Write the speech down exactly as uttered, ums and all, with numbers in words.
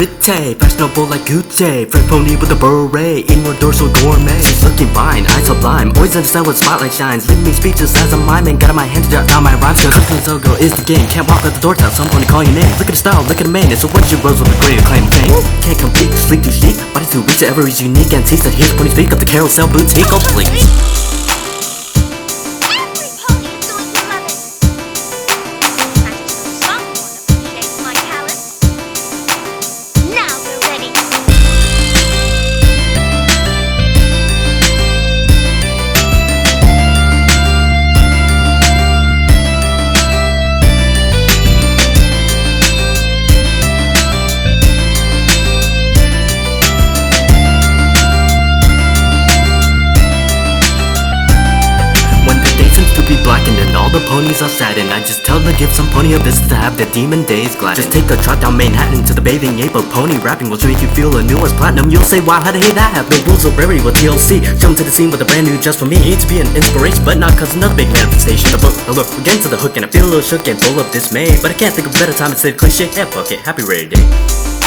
pretty, fashionable like Gucci. Fresh pony with a beret, inward dorsal gourmet. She's looking fine, eyes sublime. Always understand what spotlight shines. Leaving me speechless as I'm miming. Got in my hand to jot down my rhymes. Cause looking so girl is the game. Can't walk out the door till someone call your name. Look at the style, look at the man. It's a one she rose with a great acclaim of fame. Can't compete, sleep too chic. Body too weak to ever is unique. And sees that here's pony speak of the carousel boutique. Oh please. Blackened and all the ponies are saddened. I just tell them to give some pony a visit to have their demon days gladdened. Just take a trot down Manhattan to the bathing ape of pony rapping will make you feel a new as platinum. You'll say, wow, how the hell that happen? Rules of rarity with T L C. Jump to the scene with a brand new just for me. To be an inspiration, but not cause another big manifestation. The book, the look, we're getting to the hook and I feel a little shook and full of dismay. But I can't think of a better time to say the cliche. Yeah, fuck it, happy rare day.